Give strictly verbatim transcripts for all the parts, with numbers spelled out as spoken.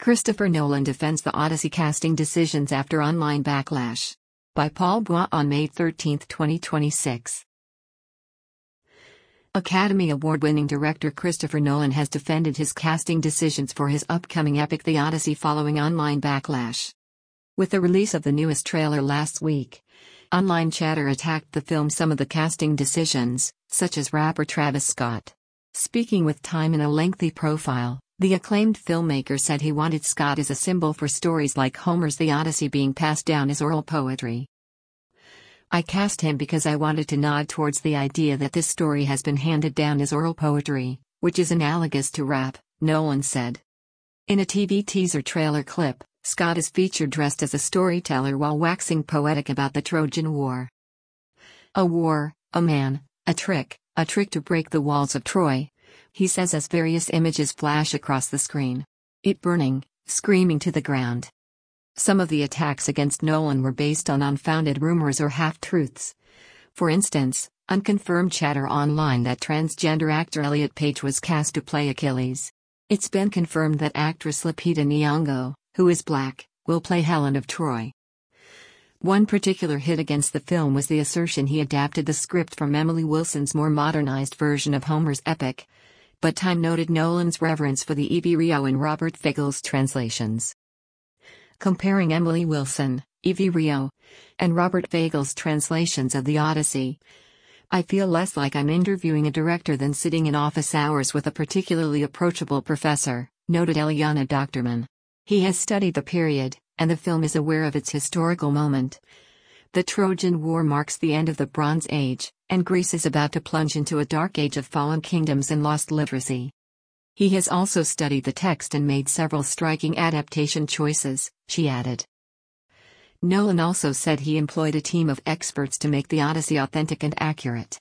Christopher Nolan defends the Odyssey casting decisions after online backlash. By Paul Bois on May thirteenth, twenty twenty-six. Academy Award-winning director Christopher Nolan has defended his casting decisions for his upcoming epic The Odyssey following online backlash. With the release of the newest trailer last week, online chatter attacked the film some of the casting decisions, such as rapper Travis Scott. Speaking with Time in a lengthy profile, the acclaimed filmmaker said he wanted Scott as a symbol for stories like Homer's The Odyssey being passed down as oral poetry. "I cast him because I wanted to nod towards the idea that this story has been handed down as oral poetry, which is analogous to rap," Nolan said. In a T V teaser trailer clip, Scott is featured dressed as a storyteller while waxing poetic about the Trojan War. "A war, a man, a trick, a trick to break the walls of Troy," he says as various images flash across the screen. It burning, screaming to the ground. Some of the attacks against Nolan were based on unfounded rumors or half-truths. For instance, unconfirmed chatter online that transgender actor Elliot Page was cast to play Achilles. It's been confirmed that actress Lupita Nyong'o, who is black, will play Helen of Troy. One particular hit against the film was the assertion he adapted the script from Emily Wilson's more modernized version of Homer's epic. But Time noted Nolan's reverence for the Evie Rio and Robert Fagle's translations. Comparing Emily Wilson, Evie Rio, and Robert Fagle's translations of The Odyssey, "I feel less like I'm interviewing a director than sitting in office hours with a particularly approachable professor," noted Eliana Doctorman. He has studied the period, and the film is aware of its historical moment. The Trojan War marks the end of the Bronze Age, and Greece is about to plunge into a dark age of fallen kingdoms and lost literacy. He has also studied the text and made several striking adaptation choices, she added. Nolan also said he employed a team of experts to make The Odyssey authentic and accurate.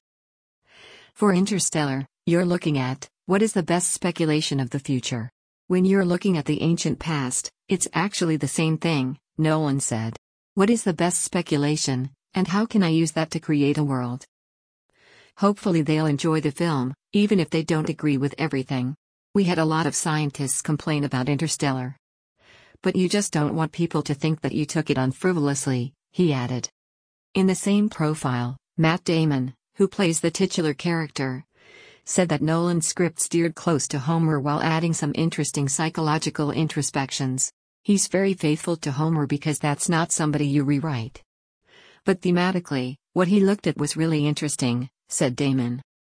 "For Interstellar, you're looking at, what is the best speculation of the future? When you're looking at the ancient past, it's actually the same thing," Nolan said. "What is the best speculation, and how can I use that to create a world?" Hopefully they'll enjoy the film, even if they don't agree with everything. "We had a lot of scientists complain about Interstellar. But you just don't want people to think that you took it on frivolously," he added. In the same profile, Matt Damon, who plays the titular character, said that Nolan's script steered close to Homer while adding some interesting psychological introspections. "He's very faithful to Homer because that's not somebody you rewrite. But thematically, what he looked at was really interesting," said Damon.